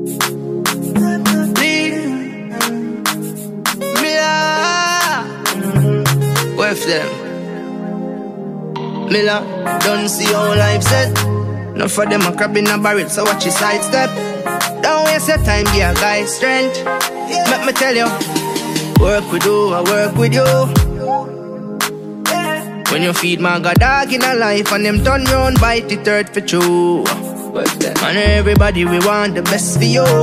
With them Miller, don't see how life set. None for them a crab in a barrel, so watch your sidestep. Don't waste your time, give a guy strength. Let me tell you, work with you, I work with you. When you feed my god dog in a life and them turn round, bite the third for true. And everybody we want the best for you.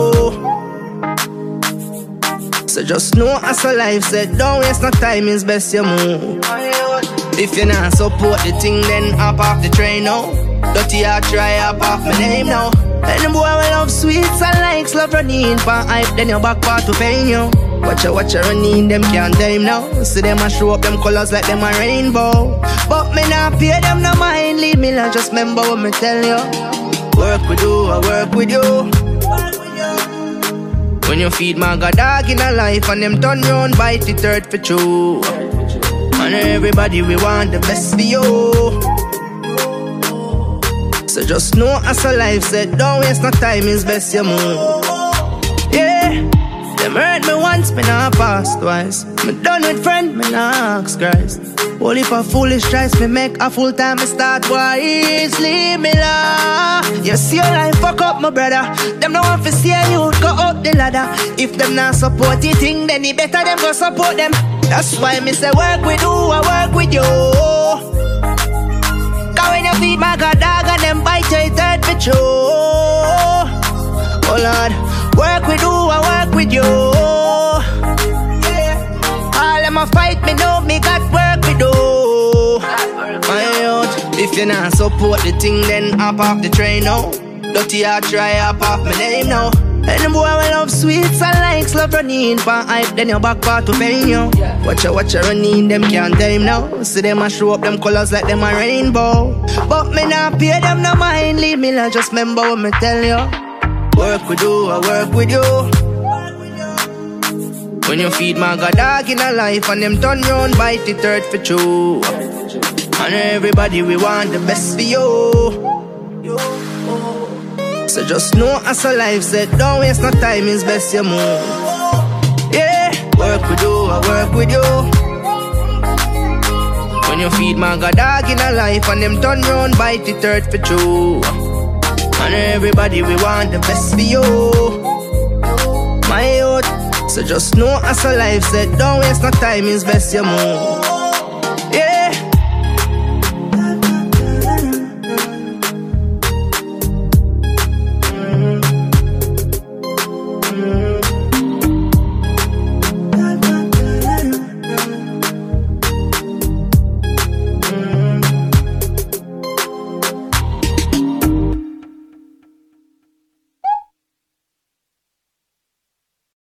So just know as a life said, don't waste no time, it's best you move. If you not support the thing, then hop off the train now. Dirty heart try hop off my name now. And the boy will love sweets and likes love running for hype, then your back part to pain you. Watch you running, them can't tame now. See them a show up them colors like them a rainbow. But me not pay them no mind, leave me like just remember what me tell you. Work with you, I work with you. When you feed my god dog in a life and them turn round, bite the third for true. And everybody we want the best for you. So just know as a life said, don't waste no time, it's best you move. Yeah, them hurt me once, me not pass twice. Me done with friend, me not ask Christ. Only for foolish tries, me make a full time, me start wise. Leave me la. You see your life fuck up, my brother. Them no want to see you go up the ladder. If them not support the thing, then it better them go support them. That's why me say work with you, I work with you. Cause when you feed my god dog and them bite your third for true. Oh Lord, work with you, I work with you. All them a fight me know me got work with you. My youth, if you not support the thing, then hop off the train now. Dirty heart try hop off my name now. And the boy will love sweets and likes love running for hype, then your back part to pain you. Watch you running, them can't tame now. See them a show up them colors like them a rainbow. But me not pay them no mind, leave me like just remember what me tell you. Work with you, I work with you. When you feed my god dog in a life and them turn round, bite the third for true. And everybody we want the best for you. So just know as a life said, don't waste no time, it's best you move. Yeah, work with you, I work with you. When you feed my god dog in a life and them turn round, bite the third for true. And everybody we want the best for you. My youth, so just know as a life said, don't waste no time, it's best you move.